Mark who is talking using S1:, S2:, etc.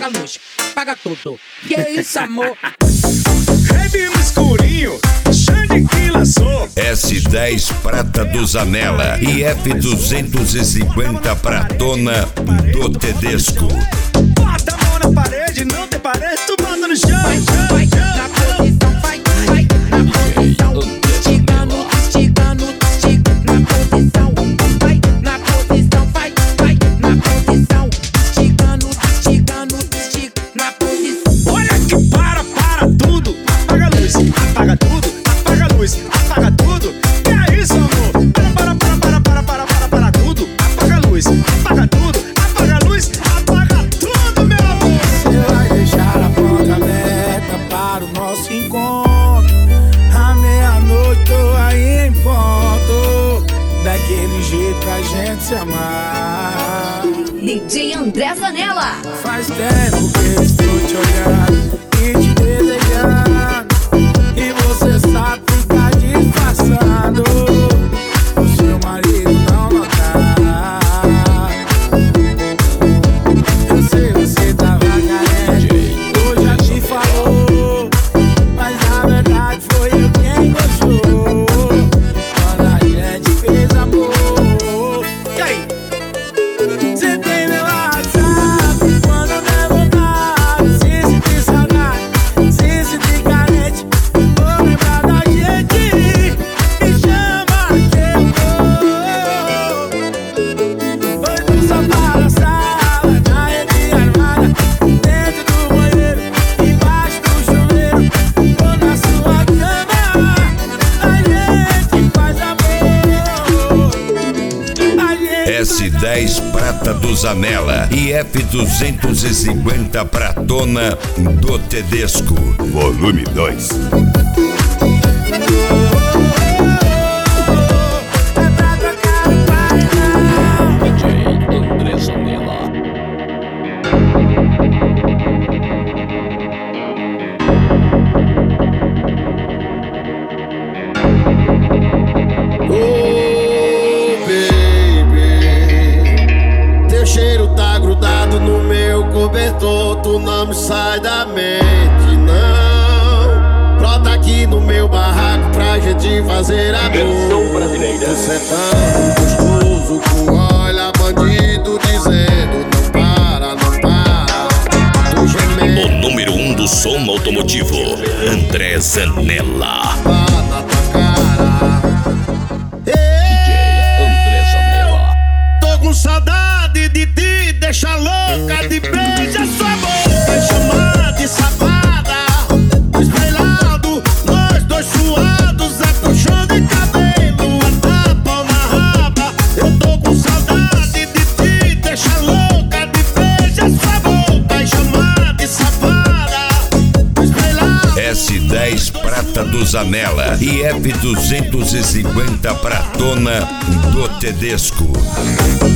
S1: apaga a luz, apaga tudo. Que isso, amor?
S2: Rave no escurinho, Xande que lançou.
S3: S10 prata do Zanella e F250 pratona do Tedesco.
S2: Bota a mão na parede, não tem parede, tu bota no chão.
S1: Vai, vai, na posição, vai, vai, na posição. Esticando, esticando, estica, na posição. Vai, na posição, vai, vai, na posição. Esticando, esticando, estica, na posição.
S2: Olha que para tudo. Apaga a luz, apaga tudo, apaga a luz, apaga tudo. Que é isso, amor? Para tudo. Apaga a luz, apaga tudo, apaga a luz, apaga tudo, meu amor.
S4: Você vai deixar a porta aberta para o nosso encontro. À meia-noite tô aí em ponto. Daquele jeito pra gente se amar.
S5: DJ André Zanella.
S4: Faz tempo que eu estou te olhando e te desejando, e você sabe ficar disfarçando. O seu marido não notar. Eu sei, você tava carente, hoje já te falou, mas na verdade foi eu quem gostou quando a gente fez amor. E aí? Você tem meu WhatsApp quando eu der vontade. Se sentir saudade, se sentir carente, vou lembrar da gente. Me chama que eu vou. Foi do sofá na sala, na rede armada, dentro do banheiro, embaixo do chuveiro, ou na sua cama. A gente faz amor.
S3: S10 prata do Zanella e F250 pratona do Tedesco. Volume 2.
S6: André Zanella.
S7: Teu cheiro tá grudado no meu cobertor, tu não me sai da mente, não. Brota aqui no meu barraco pra gente fazer amor. Você é tão gostoso, tu olha bandido dizendo não para, não para. Tu gemendo
S6: O número 1 do som automotivo, André Zanella.
S7: na tua cara.
S6: André Zanella.
S7: Tô com saudade de ti, deixa louca de beija sua boca, chama de safada. Espelhado, nós dois suados, é puxão de cabelo, a tapa na raba. Eu tô com saudade de ti, deixa louca de beija sua boca, chama de safada. Espelhado.
S3: S10 prata do Zanella e F250 pratona do Tedesco.